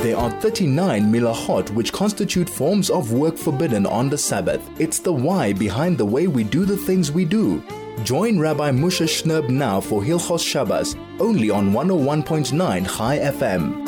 There are 39 milachot which constitute forms of work forbidden on the Sabbath. It's the why behind the way we do the things we do. Join Rabbi Moshe Shnerb now for Hilchos Shabbos, only on 101.9 Chai FM.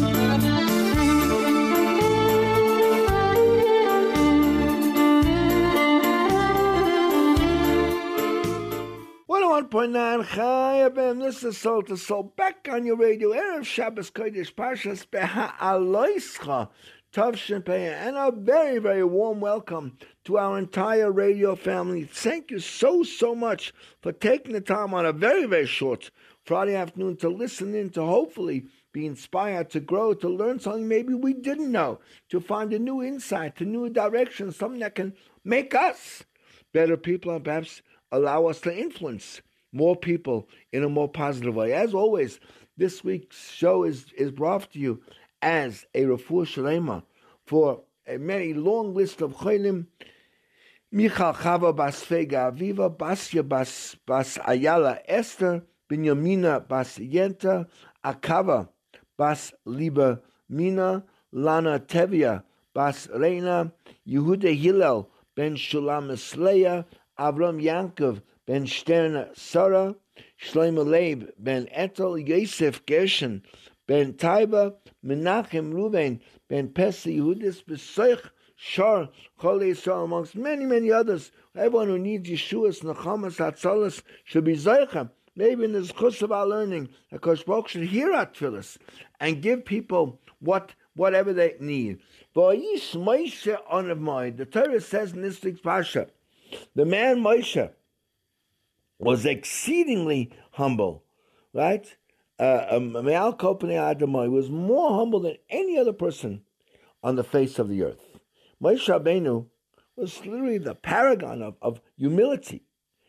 101.9 Chai FM. This is Soul to Soul. Back on your radio. Erev Shabbos Kodesh Parshas Beha'aloischa Tavshin Pei, and a very, very warm welcome to our entire radio family. Thank you so much for taking the time on a very, very short Friday afternoon to listen in, to hopefully be inspired, to grow, to learn something maybe we didn't know, to find a new insight, a new direction, something that can make us better people and perhaps allow us to influence more people in a more positive way. As always, this week's show is brought to you as a refuah shlema for a very long list of cholim: Michal Chava bas Fega Aviva, Basya bas Ayala Esther, Binyamina bas Yenta, Akava bas Liba Mina, Lana Tevia bas Reina, Yehuda Hillel ben Shulam Esleya, Avram Yankov ben Stern Sarah, Shlomo Leib ben Etel, Yosef Gershon ben Taiba, Menachem Ruven ben Pesi, Yehudis Besoich Shor Chol Yisrael, amongst many others. Everyone who needs Yeshua's Nechamas Hatzalas should be Zoichem. Maybe in the zchus of our learning, Hakadosh Baruch should hear our tefillos and give people whatever they need. V'yish Moshe onav moed. The Torah says in this week's parsha, the man Moshe was exceedingly humble, right? Me'al kol pnei Adamah, was more humble than any other person on the face of the earth. Moshe Rabbeinu was literally the paragon of humility,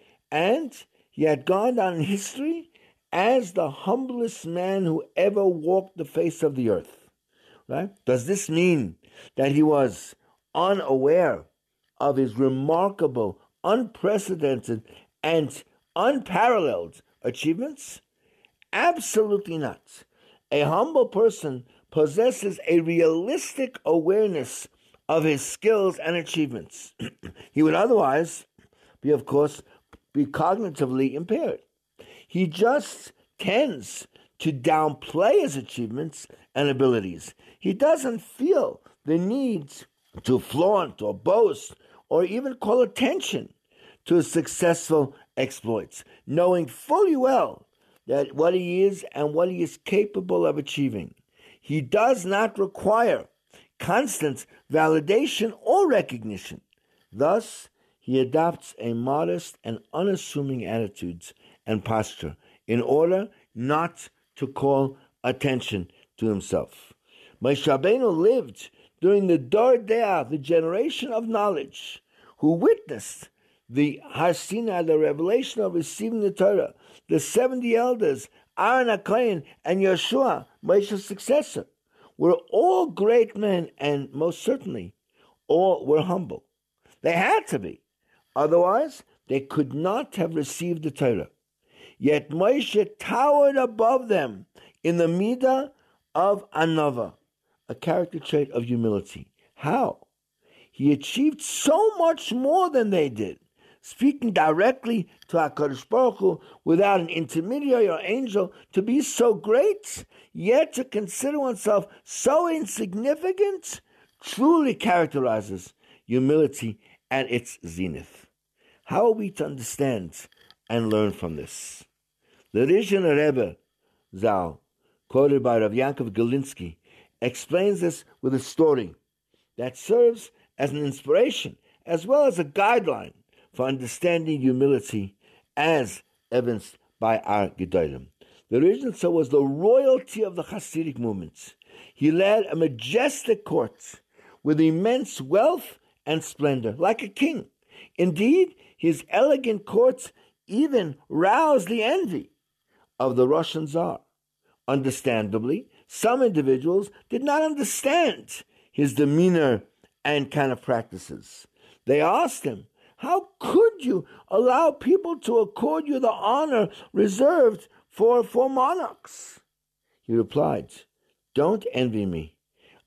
and he had gone down in history as the humblest man who ever walked the face of the earth, right? Does this mean that he was unaware of his remarkable, unprecedented, and unparalleled achievements? Absolutely not. A humble person possesses a realistic awareness of his skills and achievements. He would otherwise be, of course, cognitively impaired. He just tends to downplay his achievements and abilities. He doesn't feel the need to flaunt or boast or even call attention to his successful exploits, knowing fully well that what he is and what he is capable of achieving. He does not require constant validation or recognition. Thus, he adopts a modest and unassuming attitude and posture in order not to call attention to himself. Moshe Rabbeinu lived during the Dor De'ah, the generation of knowledge, who witnessed the Har Sinai, the revelation of receiving the Torah, the 70 elders, Aaron HaKohen, and Yeshua, Moshe's successor, were all great men, and most certainly all were humble. They had to be. Otherwise, they could not have received the Torah. Yet Moshe towered above them in the midah of anava, a character trait of humility. How? He achieved so much more than they did, speaking directly to HaKadosh Baruch Hu without an intermediary or angel, to be so great, yet to consider oneself so insignificant, truly characterizes humility at its zenith. How are we to understand and learn from this? The Rishon Rebbe Zal, quoted by Rav Yankov Galinsky, explains this with a story that serves as an inspiration as well as a guideline for understanding humility as evidenced by our Gedolim. The Rishon was the royalty of the Hasidic movement. He led a majestic court with immense wealth and splendor, like a king. Indeed, his elegant courts even roused the envy of the Russian Tsar. Understandably, some individuals did not understand his demeanor and kind of practices. They asked him, "How could you allow people to accord you the honor reserved for monarchs?" He replied, "Don't envy me.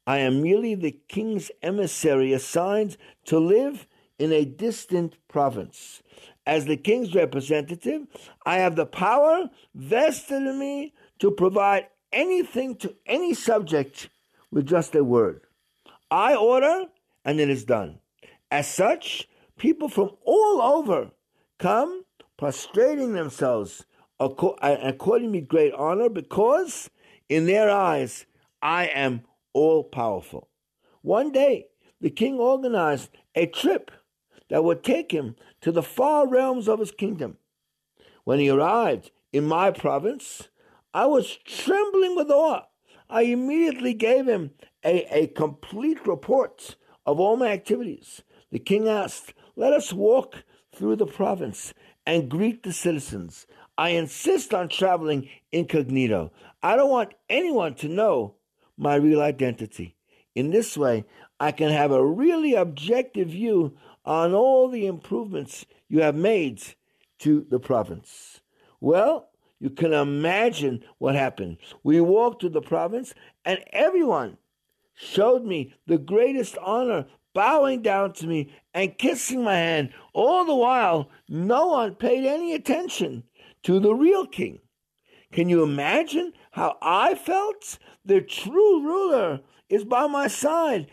I am merely the king's emissary assigned to live in a distant province. As the king's representative, I have the power vested in me to provide anything to any subject with just a word. I order, and it is done. As such, people from all over come prostrating themselves, according me great honor, because in their eyes I am all-powerful. One day, the king organized a trip that would take him to the far realms of his kingdom. When he arrived in my province, I was trembling with awe. I immediately gave him a complete report of all my activities. The king asked, "Let us walk through the province and greet the citizens. I insist on traveling incognito. I don't want anyone to know my real identity. In this way, I can have a really objective view on all the improvements you have made to the province." Well, you can imagine what happened. We walked to the province, and everyone showed me the greatest honor, bowing down to me and kissing my hand. All the while, no one paid any attention to the real king. Can you imagine how I felt? The true ruler is by my side.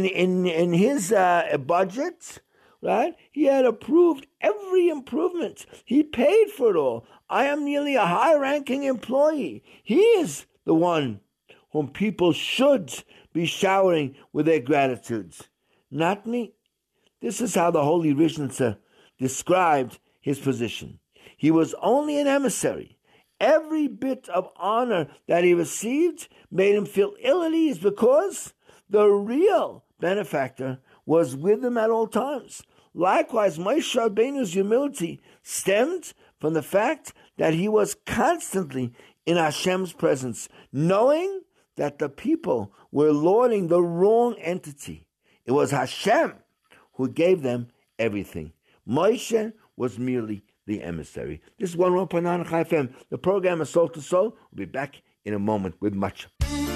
In his budget, right? He had approved every improvement. He paid for it all. I am merely a high-ranking employee. He is the one whom people should be showering with their gratitudes, not me. This is how the Holy Rishon described his position. He was only an emissary. Every bit of honor that he received made him feel ill at ease because the real benefactor was with him at all times. Likewise, Moshe Rabbeinu's humility stemmed from the fact that he was constantly in Hashem's presence, knowing that the people were lauding the wrong entity. It was Hashem who gave them everything. Moshe was merely the emissary. This is 101.9 Chai FM. The program is Soul to Soul. We'll be back in a moment with much.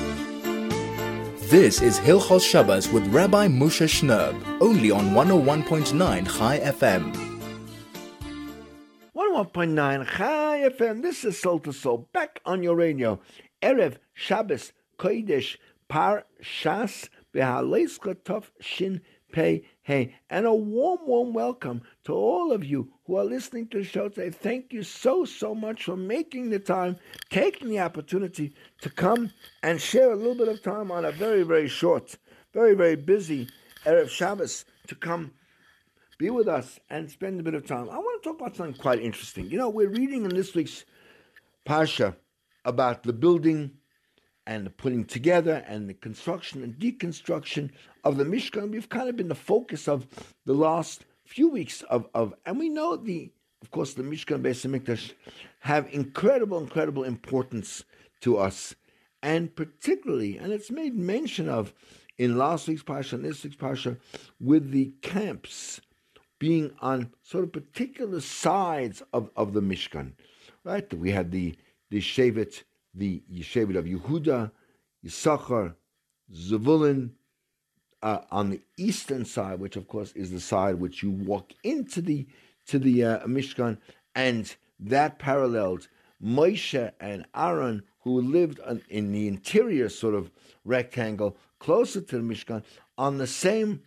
This is Hilchos Shabbos with Rabbi Moshe Shnerb, only on 101.9 Chai FM. 101.9 Chai FM. This is Soul to Soul, back on your radio. Erev Shabbos Kodesh Parshas Behaleska Tov Shin Pei Hey. And a warm welcome to all of you who are listening to the show today. Thank you so much for making the time, taking the opportunity to come and share a little bit of time on a very, very short, very, very busy Erev Shabbos to come be with us and spend a bit of time. I want to talk about something quite interesting. You know, we're reading in this week's Parsha about the building and the putting together and the construction and deconstruction of the Mishkan. We've kind of been the focus of the last few weeks of and we know of course the Mishkan and Beis HaMikdash have incredible importance to us, and particularly, and it's made mention of in last week's Parsha and this week's Parsha, with the camps being on sort of particular sides of the Mishkan, right? We had the Shevet of Yehuda, Yisachar, Zevulun, on the eastern side, which of course is the side which you walk into the Mishkan, and that paralleled Moshe and Aaron, who lived in the interior sort of rectangle closer to the Mishkan, on the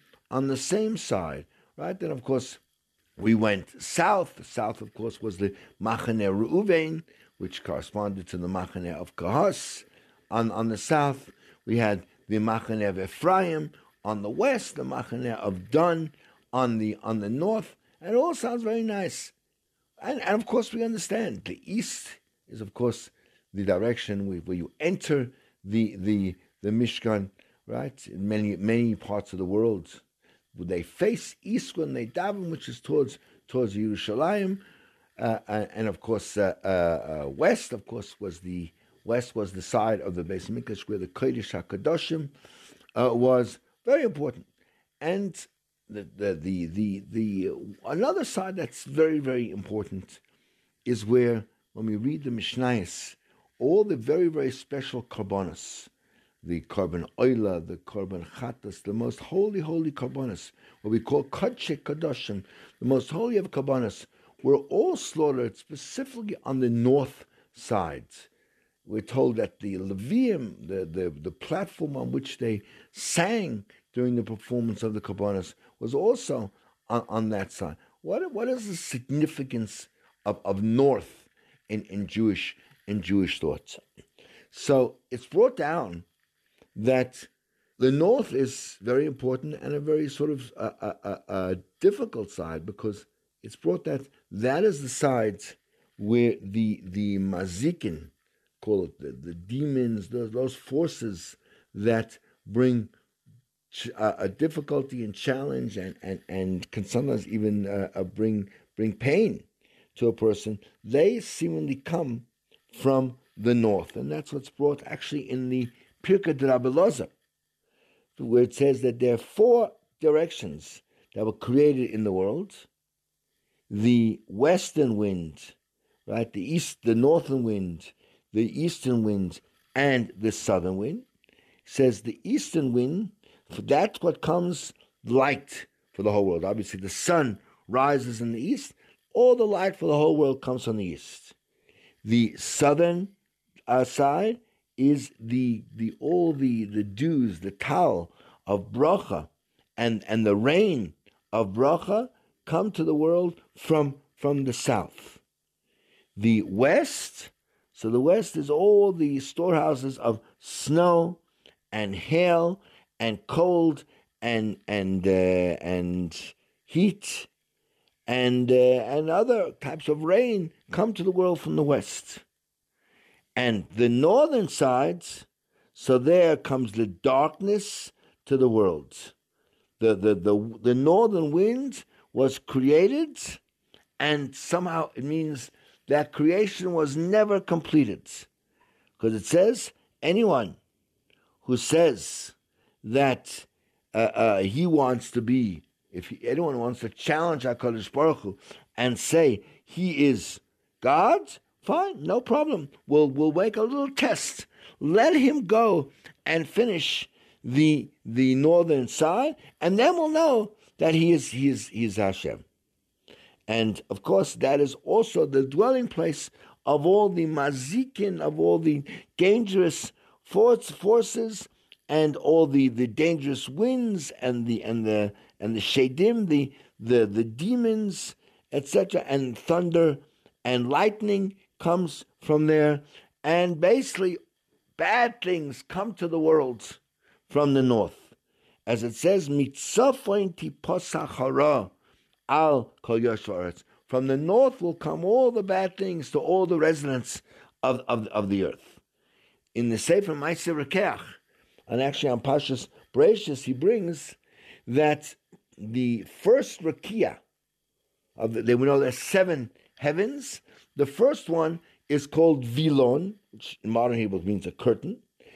same side, right? Then of course we went south. The south, of course, was the Machane Reuven, which corresponded to the Machane of Kahas. On the south, we had the Machane of Ephraim. On the west, the Machane of Dan. On the north, and it all sounds very nice. And of course, we understand the east is, of course, the direction where you enter the Mishkan, right? In many parts of the world, they face east when they daven, which is towards Yerushalayim. And of course, west, of course, was the side of the Beis HaMikdash where the Kodesh HaKadoshim was very important. And the another side that's very, very important is where, when we read the Mishnayos, all the very, very special karbonos korban oila, the korban chatas, the most holy korbanos, what we call kadshe kadoshim, the most holy of korbanos, were all slaughtered specifically on the north side. We're told that the Levium, the platform on which they sang during the performance of the korbanos, was also on that side. What is the significance of north in Jewish thought? So it's brought down that the north is very important and a very sort of a difficult side, because it's brought that is the side where the mazikin, call it the demons, those forces that bring a difficulty and challenge and can sometimes even bring pain to a person, they seemingly come from the north. And that's what's brought actually in the Pirkei de Rabbi Elazar, where it says that there are 4 directions that were created in the world: the western wind, right, the northern wind, the eastern wind, and the southern wind. It says the eastern wind, that's what comes light for the whole world. Obviously, the sun rises in the east. All the light for the whole world comes from the east. The southern side is all the dews, the tal of bracha, and the rain of bracha come to the world from the south. The west, so the west is all the storehouses of snow and hail and cold and heat and other types of rain come to the world from the west. And the northern sides, so there comes the darkness to the world. The northern wind was created, and somehow it means that creation was never completed. Because it says, anyone who says that he wants to be, anyone wants to challenge HaKadosh Baruch Hu and say he is God, fine, no problem. We'll make a little test. Let him go and finish the northern side, and then we'll know that he is Hashem. And of course, that is also the dwelling place of all the mazikin, of all the dangerous forces, and all the dangerous winds, and the shadim, the demons, etc., and thunder and lightning comes from there, and basically bad things come to the world from the north, as it says, mitzafoin tipasach hara al kol yosharetz. From the north will come all the bad things to all the residents of the earth. In the Sefer Ma'aser Rekeach, and actually on Pashas Bereishis, he brings that the first Rekiah we know there's 7 heavens. The first one is called Vilon, which in modern Hebrew means a curtain,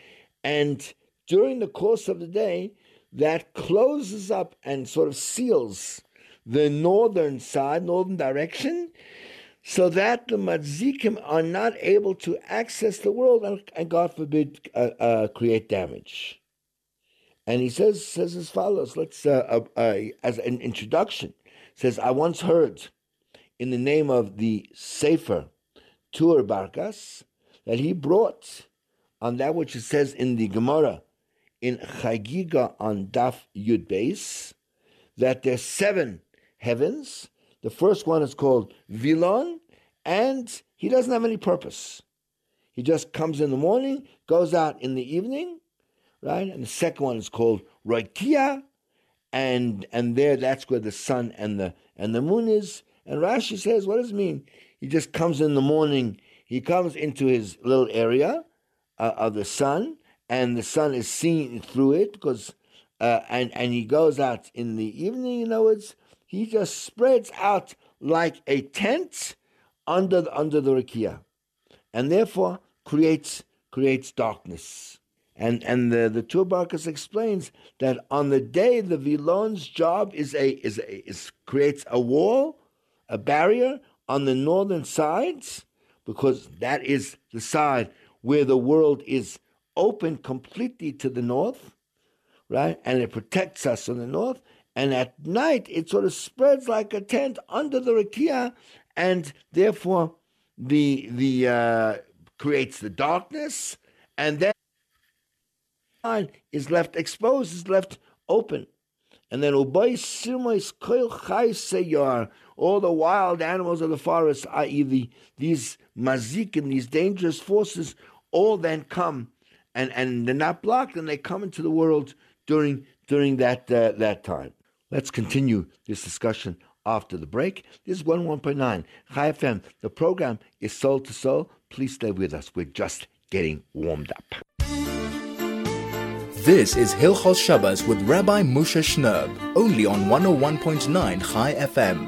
and during the course of the day, that closes up and sort of seals the northern side, northern direction, so that the Mazikim are not able to access the world and God forbid, create damage. And he says as follows, let's, as an introduction, says, I once heard in the name of the Sefer Tur Barkas that he brought on that which it says in the Gemara in Chagiga on Daf Yud Beis, that there's 7 heavens. The first one is called Vilon, and he doesn't have any purpose. He just comes in the morning, goes out in the evening, right? And the second one is called Roikia, and there that's where the sun and the moon is. And Rashi says, what does it mean? He just comes in the morning, he comes into his little area of the sun, and the sun is seen through it, because and he goes out in the evening. In other words, he just spreads out like a tent under the rakia, and therefore creates darkness. And the Tur Barkas explains that on the day the Vilon's job is creates a wall, a barrier on the northern sides, because that is the side where the world is open completely to the north, right? And it protects us in the north. And at night, it sort of spreads like a tent under the rakia, and therefore the creates the darkness, and then is left exposed, is left open. And then all the wild animals of the forest, i.e. these mazikim, these dangerous forces, all then come, and they're not blocked, and they come into the world during that time. Let's continue this discussion after the break. This is 101.9 Chai FM. The program is Soul to Soul. Please stay with us. We're just getting warmed up. This is Hilchos Shabbos with Rabbi Moshe Shnerb, only on 101.9 Chai FM.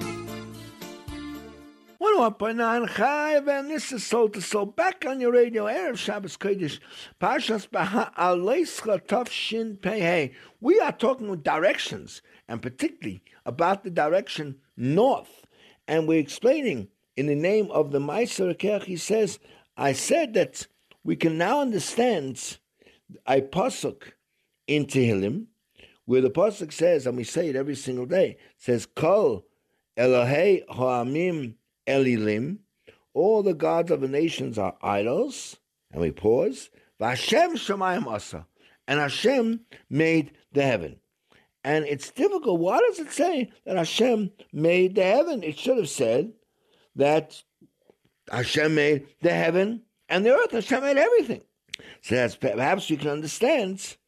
101.9 Chai FM. This is Soul to Soul. Back on your radio, Erev Shabbos Kodesh. Parshas Beha'aloischa Tavshin Pei. We are talking with directions, and particularly about the direction north. And we're explaining in the name of the Meiser Kerch, he says, I said that we can now understand a pasuk in Tehillim, where the pasuk says, and we say it every single day, says, Kol Elohei Ha'amim Elilim, all the gods of the nations are idols, and we pause, V'Hashem Shamayim Asa, and Hashem made the heaven. And it's difficult. Why does it say that Hashem made the heaven? It should have said that Hashem made the heaven and the earth. Hashem made everything. So that's, perhaps you can understand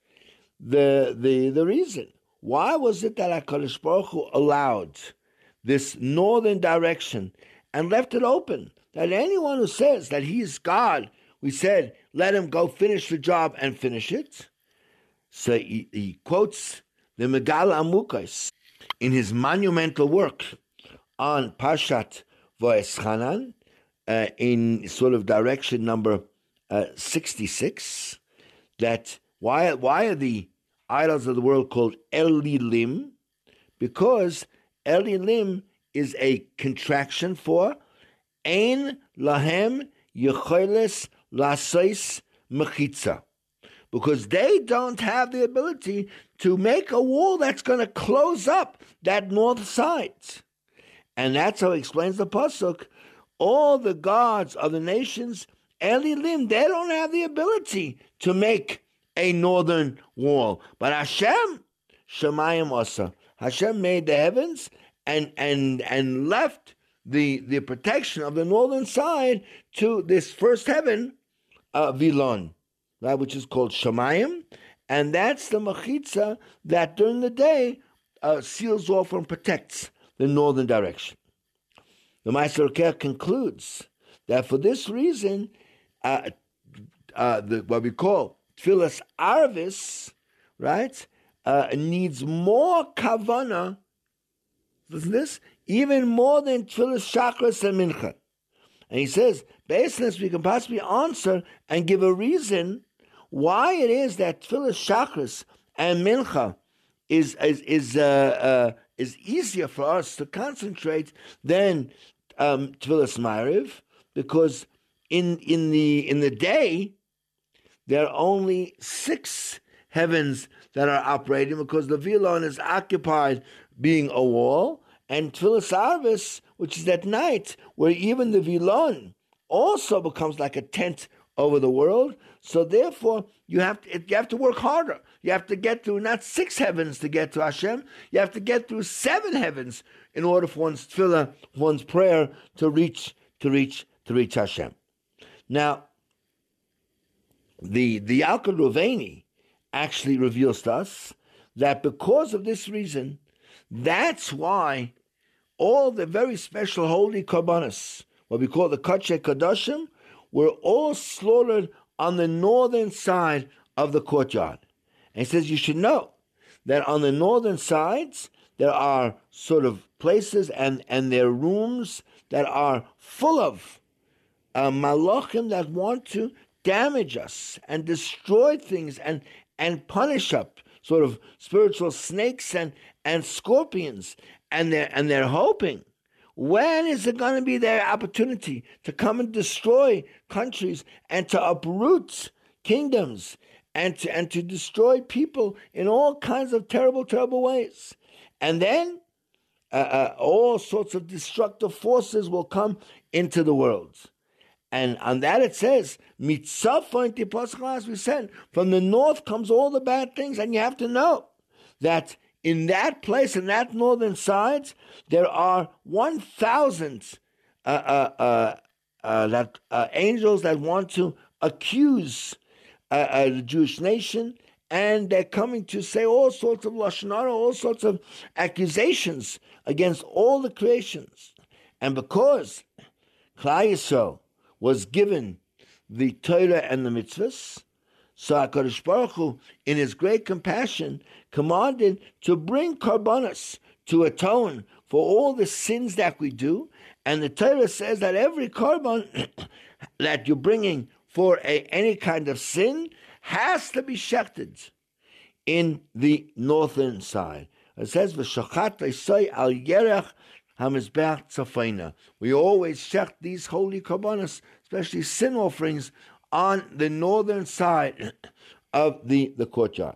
the reason. Why was it that HaKadosh Baruch Hu allowed this northern direction and left it open? That anyone who says that he is God, we said, let him go finish the job and finish it. So he quotes the Megal Amukos in his monumental work on Parshat Va'eschanan, in sort of direction number 66, that why are the idols of the world called Elilim? Because Elilim is a contraction for Ein Lahem Yecholes Lasois Mechitza, because they don't have the ability to make a wall that's going to close up that north side. And that's how he explains the pasuk. All the gods of the nations, Elilim, they don't have the ability to make a northern wall. But Hashem, Shemayim Asa, Hashem made the heavens and left the protection of the northern side to this first heaven, Vilon, right, which is called Shemayim, and that's the Mechitza that during the day seals off and protects the northern direction. The Meiser Kerch concludes that for this reason, what we call Tfilas Arvis, right, needs more kavana, listen to this, even more than Tfilas Shachris and Mincha. And he says, based on this, we can possibly answer and give a reason why it is that Tfilas Shachris and Mincha is easier for us to concentrate than Tfilas Ma'ariv, because in the day there are only 6 heavens that are operating, because the Vilon is occupied being a wall, and Tfilas Arvis, which is at night, where even the Vilon also becomes like a tent over the world. So therefore, you have to work harder. You have to get through not 6 heavens to get to Hashem. You have to get through 7 heavens in order for one's tefillah, one's prayer to reach Hashem. Now, the Yalkut Ruveni actually reveals to us that because of this reason, that's why all the very special holy korbanos, what we call the Kodesh Kodashim, were all slaughtered on the northern side of the courtyard. And he says you should know that on the northern sides there are sort of places and there are rooms that are full of malachim that want to damage us and destroy things and punish us, sort of spiritual snakes and scorpions, and they're hoping, when is it going to be their opportunity to come and destroy countries and to uproot kingdoms and to destroy people in all kinds of terrible, terrible ways. And then all sorts of destructive forces will come into the world. And on that it says, as we said, from the north comes all the bad things. And you have to know that in that place, in that northern side, there are 1,000 angels that want to accuse the Jewish nation, and they're coming to say all sorts of lashon hara, all sorts of accusations against all the creations. And because Klal Yisrael was given the Torah and the mitzvahs, so HaKadosh Baruch Hu, in His great compassion, commanded to bring karbanos to atone for all the sins that we do. And the Torah says that every karban that you're bringing for any kind of sin has to be shechted in the northern side. It says, "V'shachat leisoi al yerech hamizbeach tzafayna." We always shecht these holy karbanos, especially sin offerings, on the northern side of the courtyard.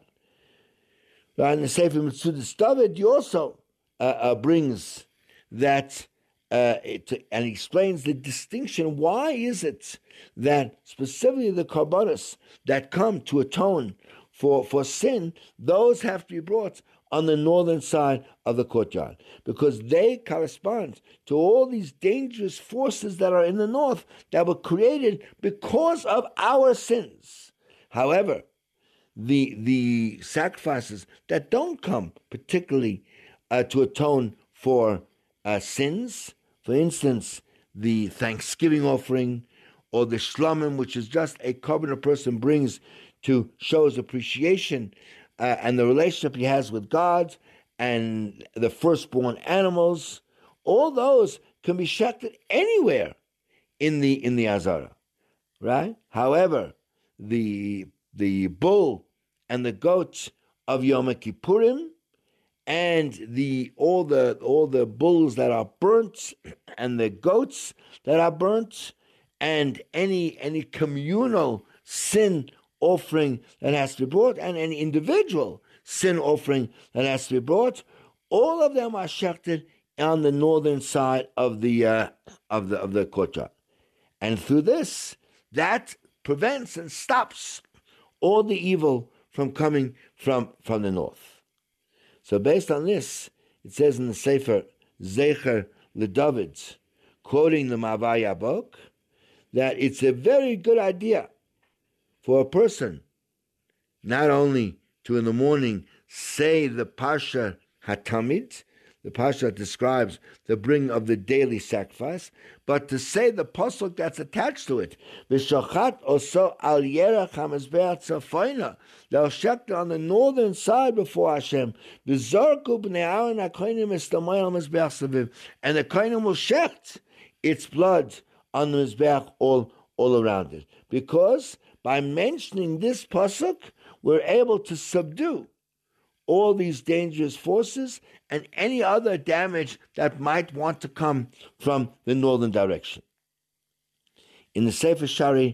In the Sefer Metzudas David, he also brings that and explains the distinction. Why is it that specifically the karbanos that come to atone for sin, those have to be brought on the northern side of the courtyard? Because they correspond to all these dangerous forces that are in the north that were created because of our sins. However, the sacrifices that don't come particularly to atone for sins, for instance, the Thanksgiving offering or the shlamim, which is just a korban a person brings to show his appreciation and the relationship he has with God, and the firstborn animals, all those can be shechted anywhere in the Azara, right? However, the bull and the goat of Yom Kippurim, and all the bulls that are burnt, and the goats that are burnt, and any communal sin offering that has to be brought, and any individual sin offering that has to be brought, all of them are shechted on the northern side of the courtyard, and through this, that prevents and stops all the evil from coming from the north. So based on this, it says in the Sefer Zecher LeDavid, quoting the Ma'avar Yabok, that it's a very good idea for a person not only to in the morning say the Parsha HaTamid, the Parsha describes the bringing of the daily sacrifice, but to say the pasuk that's attached to it, V'shachat oso al yerach hamizbeach tzafayna, they'll shecht on the northern side before Hashem, V'zorku b'nei Aaron hakohanim estamay al mizbeach saviv, and the kohanim will shecht its blood on the mizbeach all around it, because by mentioning this pasuk, we're able to subdue all these dangerous forces and any other damage that might want to come from the northern direction. In the Sefer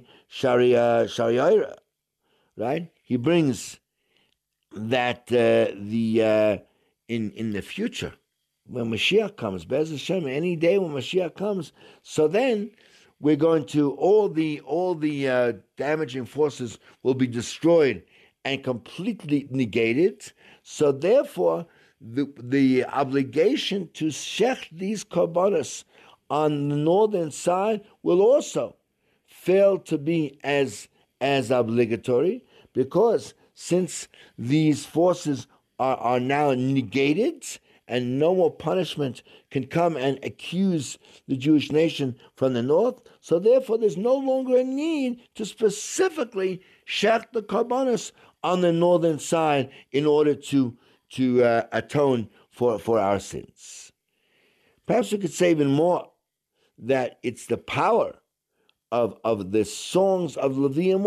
Shari'ira, right, he brings that in the future, when Mashiach comes, Be'ez Hashem, any day when Mashiach comes, so then we're going to all the damaging forces will be destroyed and completely negated. So therefore, the obligation to shech these korbanos on the northern side will also fail to be as obligatory, because since these forces are now negated and no more punishment can come and accuse the Jewish nation from the north, so therefore there's no longer a need to specifically shech the korbanos on the northern side in order to atone for our sins. Perhaps we could say even more that it's the power of the songs of Levium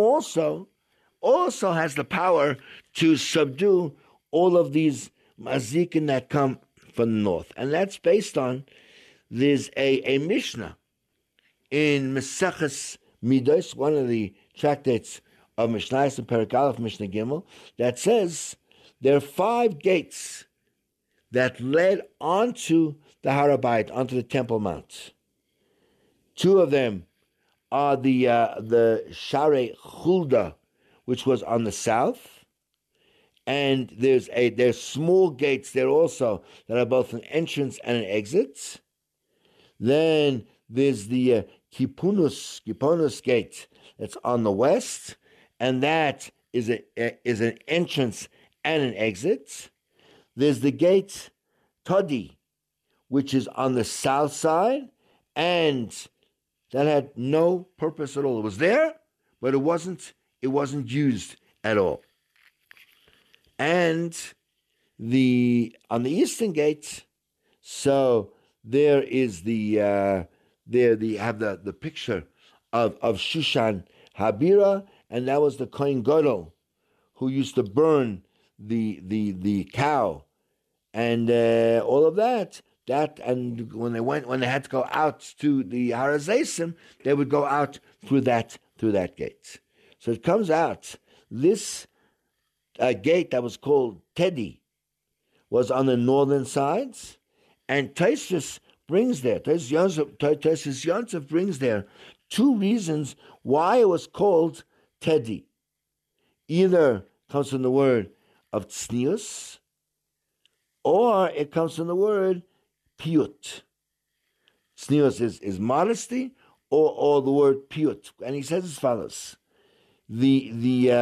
also has the power to subdue all of these mazikin that come from the north. And that's based on, there's a Mishnah in Maseches Midos, one of the tractates of Mishnayos and Perek Aleph Mishnah Gimel that says there are 5 gates that led onto the Har HaBayit, onto the Temple Mount. 2 of them are the Sharei Chulda, which was on the south, and there's small gates there also that are both an entrance and an exit. Then there's the Kipunus gate that's on the west, and that is an entrance and an exit. There's the gate Todi, which is on the south side, and that had no purpose at all. It was there, but it wasn't used at all. And on the eastern gate, so there is there you have the picture of Shushan Habira, and that was the Kohen Gadol who used to burn the cow, and all of that. And when they had to go out to the Har HaZeisim, they would go out through that gate. So it comes out this gate that was called Tedi was on the northern sides, and Tosfos brings there. Tosfos Yontif brings there 2 reasons why it was called Tedi. Either comes from the word of tznius, or it comes from the word piyut. Tznius is modesty, or the word piyut. And he says as follows: the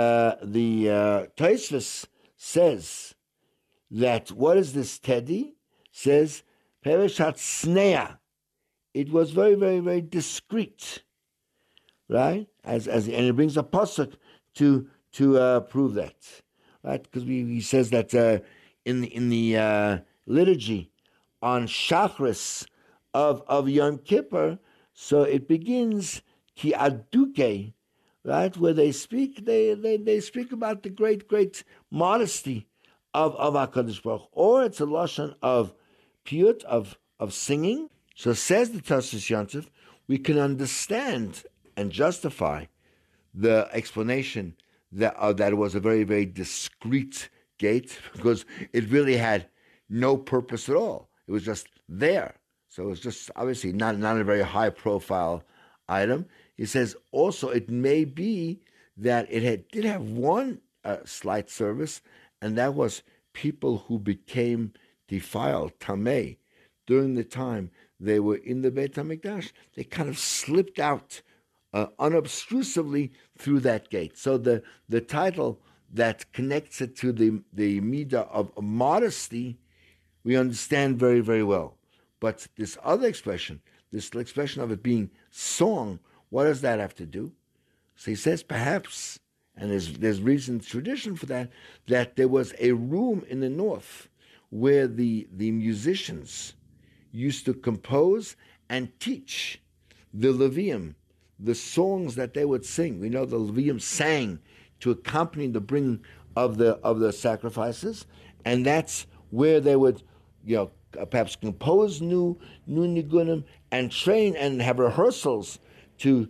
Tosfos says that what is this Tedi? Says Pereshat Snea. It was very, very, very discreet, right? And it brings a pasuk to prove that, right? Because he says that in the liturgy on Shachris of Yom Kippur, so it begins ki aduke, right, where they speak about the great modesty of HaKadosh Baruch Hu, or it's a lashon of piyut, of singing. So says the Tosfos Yontif, we can understand and justify the explanation that it was a very, very discreet gate, because it really had no purpose at all. It was just there. So it was just obviously not a very high profile item. He says also it may be that it did have one slight service, and that was people who became defiled, tamei, during the time they were in the Beit HaMikdash. They kind of slipped out unobtrusively through that gate. So the title that connects it to the midah of modesty, we understand very, very well. But this other expression, this expression of it being song, what does that have to do? So he says perhaps, and there's reason, tradition for that there was a room in the north where the musicians used to compose and teach the Levium the songs that they would sing. We know the Levium sang to accompany the bringing of the sacrifices, and that's where they would, perhaps compose new nigunim and train and have rehearsals to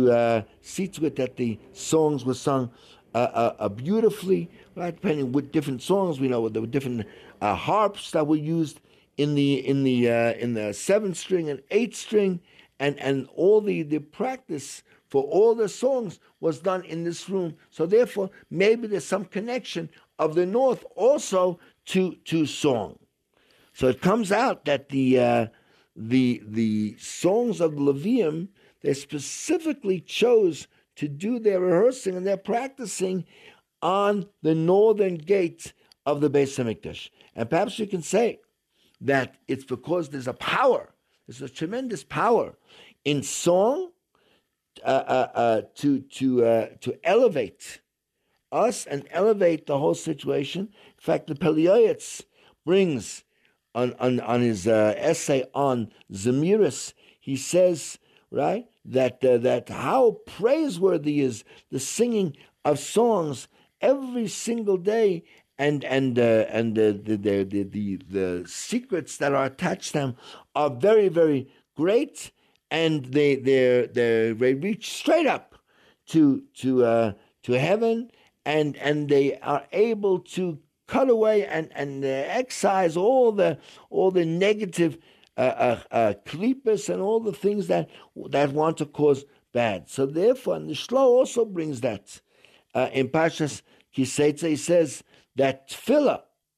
see to it that the songs were sung beautifully, right? Depending with different songs, we know there were different harps that were used in the 7th string and 8th string, and all the practice for all the songs was done in this room. So therefore, maybe there's some connection of the north also to song. So it comes out that the songs of the Levium, they specifically chose to do their rehearsing and their practicing on the northern gate of the Beis HaMikdash. And perhaps you can say that it's because there's a tremendous power in song to elevate us and elevate the whole situation. In fact, the Pelioyetz brings on his essay on Zemiris, he says, right, that how praiseworthy is the singing of songs every single day, and the secrets that are attached to them are very, very great, and they reach straight up to heaven, and they are able to cut away and excise all the negative klippus and all the things that want to cause bad. So therefore, and the Shlo also brings that in Parshas Kiseitza. He says that tefillah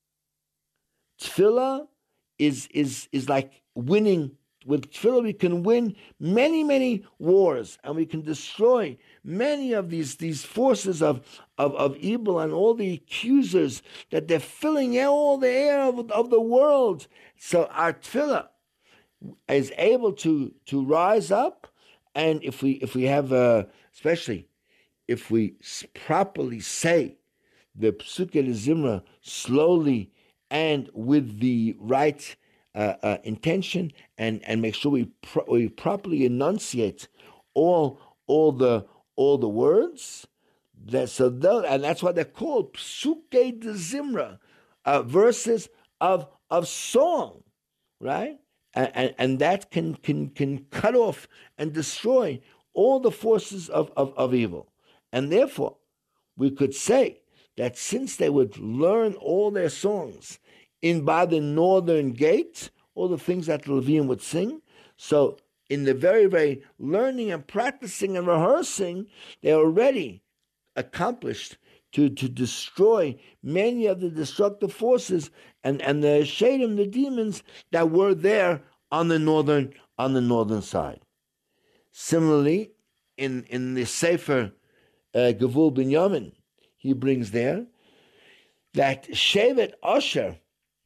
is like winning. With tefillah, we can win many wars, and we can destroy many of these forces of evil and all the accusers that they're filling all the air of the world. So our tefillah is able to rise up, and if we have especially if we properly say the Psukei de Zimra slowly and with the right intention, and make sure we properly enunciate all the words. And that's why they're called Psukei de Zimra, verses of song, right? And that can cut off and destroy all the forces of evil. And therefore, we could say that since they would learn all their songs by the northern gate, all the things that the Levium would sing, so in the very, very learning and practicing and rehearsing, they already accomplished to destroy many of the destructive forces and the Shadim, the demons that were there on the northern side. Similarly, in the Sefer Gevul Binyamin, he brings there that Shevet Asher,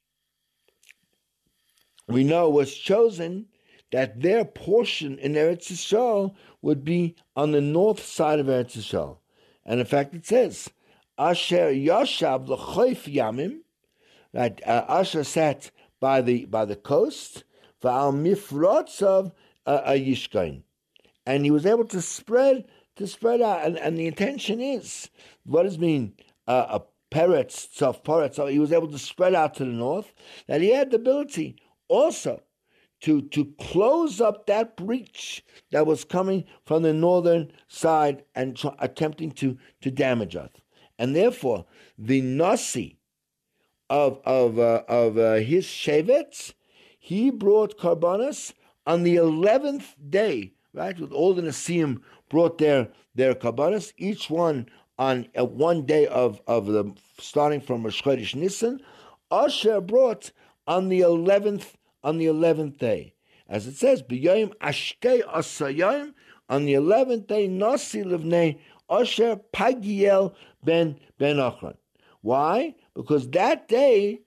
we know, was chosen that their portion in Eretz Yisrael would be on the north side of Eretz Yisrael. And in fact, it says, Asher Yashav l'choif Yamim, that Asher sat by the coast, v'al mifrotzav Yishkain, and he was able to spread out. And the intention is, what does it mean? A Peretz, Tzof Poretz, so he was able to spread out to the north, that he had the ability also to close up that breach that was coming from the northern side and attempting to damage us. And therefore, the Nasi of his Shevetz, he brought Karbanos on the 11th day, right? With all the Nasim brought their Karbanos, each one on one day of the starting from Rosh Chodesh Nisan. Asher brought on the 11th day, as it says, B'yoyim Ashtei Asayim, on the 11th day, Nasi Livnei Asher Pagiel ben Ochran. Why? Because that day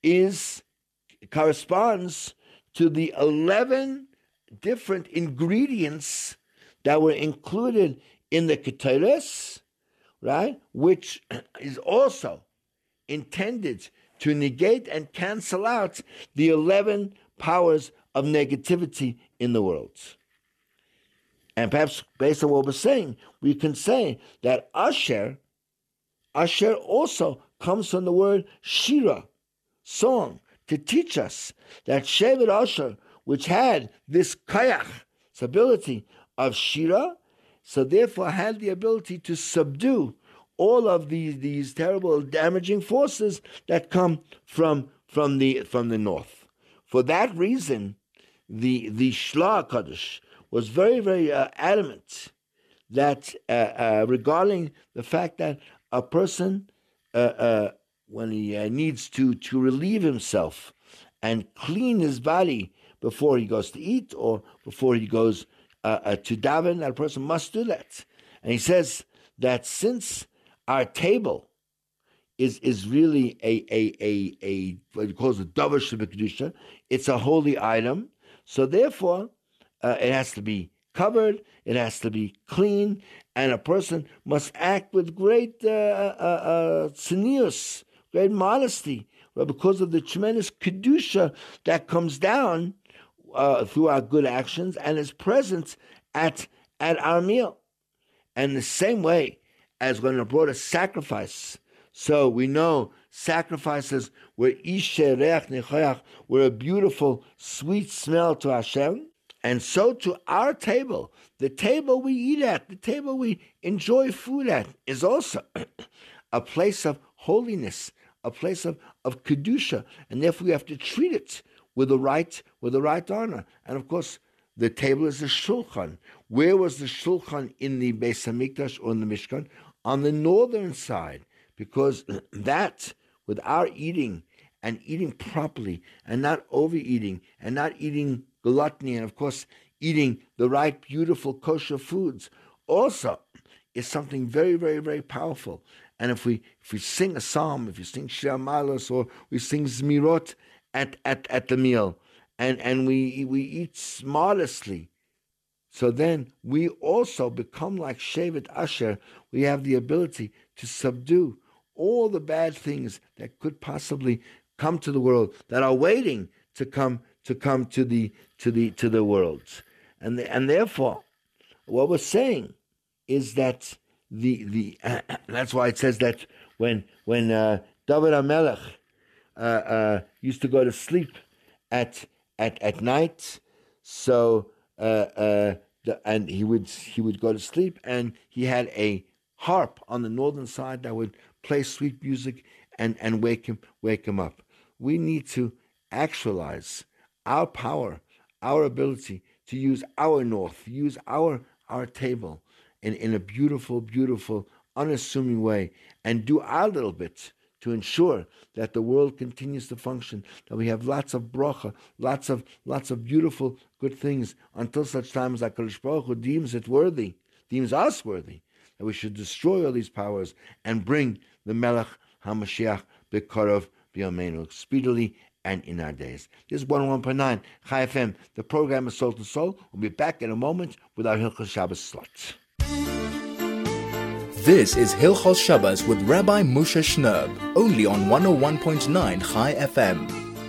corresponds to the 11 different ingredients that were included in the Keteres, right? Which is also intended to negate and cancel out the 11 powers of negativity in the world. And perhaps based on what we're saying, we can say that Asher also comes from the word Shira, song, to teach us that Shevet Asher, which had this kayach, this ability of Shira, so therefore had the ability to subdue all of these terrible damaging forces that come from the north. For that reason, the Shla HaKadosh was very, very adamant that regarding the fact that a person, when he needs to relieve himself and clean his body before he goes to eat or before he goes to daven, that a person must do that. And he says that since our table is really a what he calls a davar shebekdusha, it's a holy item. So therefore, it has to be covered, it has to be clean, and a person must act with great tznius, great modesty, because of the tremendous kedusha that comes down through our good actions and is present at our meal. And the same way as when I brought a sacrifice, so we know sacrifices were a beautiful, sweet smell to Hashem, And so to our table, the table we eat at, the table we enjoy food at, is also a place of holiness, a place of kedusha, and therefore we have to treat it with the right honor. And of course, the table is the shulchan. Where was the shulchan in the Beis Hamikdash or in the Mishkan? On the northern side, because that, with our eating and eating properly, and not overeating, and not eating gluttony, and of course eating the right, beautiful, kosher foods, also is something very, very, very powerful. And if we sing a psalm, if you sing Shir Malos, or we sing Zmirot at the meal, and we eat modestly, so then we also become like Shevet Asher. We have the ability to subdue all the bad things that could possibly come to the world, that are waiting to come to the world. And therefore, what we're saying is that that's why it says that when David HaMelech used to go to sleep at night, so and he would go to sleep, and he had a harp on the northern side that would play sweet music and wake him up. We need to actualize our power, our ability to use our north, use our table in a beautiful, beautiful, unassuming way, and do our little bit to ensure that the world continues to function, that we have lots of bracha, lots of beautiful, good things, until such time as HaKadosh Baruch Hu deems us worthy, that we should destroy all these powers and bring the Melech HaMashiach B'Korov B'Yameinu, speedily and in our days. This is 101.9 Chai FM. The program is Soul to Soul. We'll be back in a moment with our Hilchos Shabbos slot. This is Hilchos Shabbos with Rabbi Moshe Shnerb, only on 101.9 Chai FM.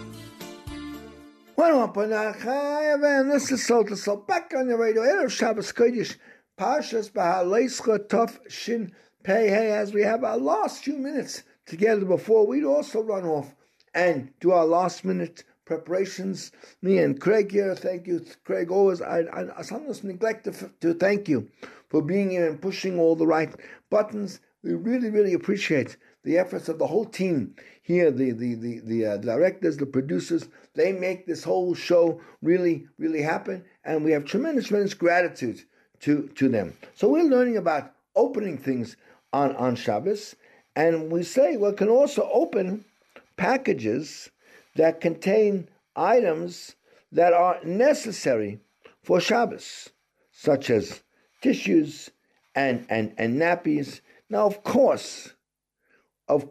101.9 Chai FM. This is Soul to Soul. Back on the radio. Erev Shabbos Kodesh. Parshas Beha'aleischa Tov Shin Pei Hey. As we have our last few minutes together before we'd also run off and do our last minute preparations. Me and Craig here, thank you, Craig. Always, I sometimes neglect to thank you for being here and pushing all the right buttons. We really, really appreciate the efforts of the whole team here, the directors, the producers. They make this whole show really, really happen, and we have tremendous, tremendous gratitude to them. So we're learning about opening things on Shabbos, and we say we can also open packages that contain items that are necessary for Shabbos, such as tissues and nappies. Now, of course, what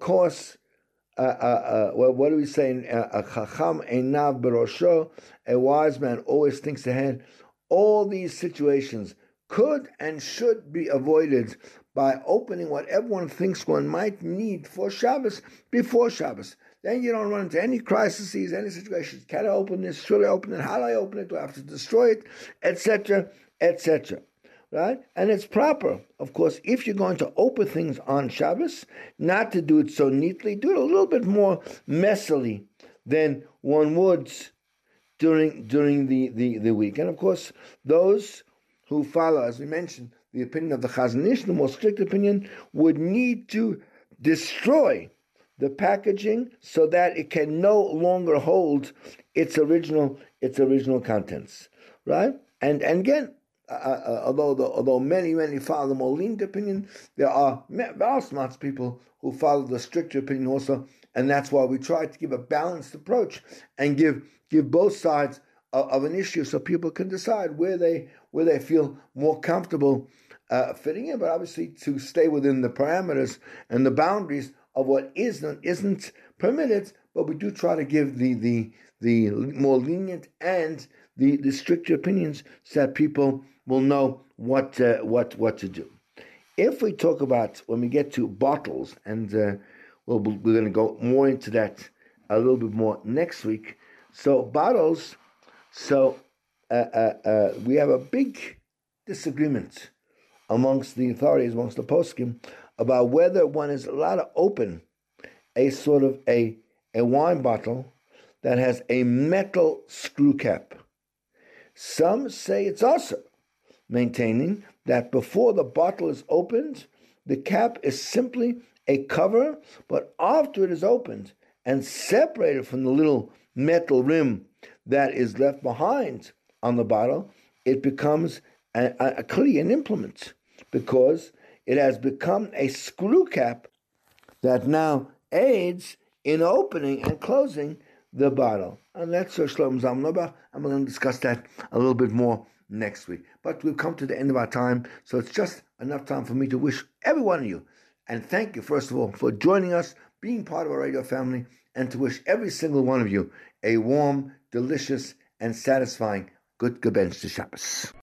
do we say? A chacham einav berosho, a wise man always thinks ahead. All these situations could and should be avoided by opening what everyone thinks one might need for Shabbos before Shabbos. Then you don't run into any crises, any situations. Can I open this? Should I open it? How do I open it? Do I have to destroy it? Etc., etc. Right? And it's proper, of course, if you're going to open things on Shabbos, not to do it so neatly, do it a little bit more messily than one would during the week. And of course, those who follow, as we mentioned, the opinion of the Chazon Ish, the more strict opinion, would need to destroy the packaging so that it can no longer hold its original contents, right? And again, although many follow the more lenient opinion, there are smart people who follow the stricter opinion also, and that's why we try to give a balanced approach and give both sides of an issue so people can decide where they feel more comfortable fitting in, but obviously to stay within the parameters and the boundaries of what isn't permitted, but we do try to give the more lenient and the stricter opinions so that people will know what to do. If we talk about when we get to bottles, and we're going to go more into that a little bit more next week. So bottles, we have a big disagreement amongst the authorities, amongst the poskim, about whether one is allowed to open a sort of a wine bottle that has a metal screw cap. Some say it's also, maintaining that before the bottle is opened, the cap is simply a cover, but after it is opened and separated from the little metal rim that is left behind on the bottle, it becomes clearly an implement, because it has become a screw cap that now aids in opening and closing the bottle. And that's Shlomo Zalman Auerbach, and we're going to discuss that a little bit more next week. But we've come to the end of our time, so it's just enough time for me to wish every one of you, and thank you, first of all, for joining us, being part of our radio family, and to wish every single one of you a warm, delicious, and satisfying good Gebench to Shabbos.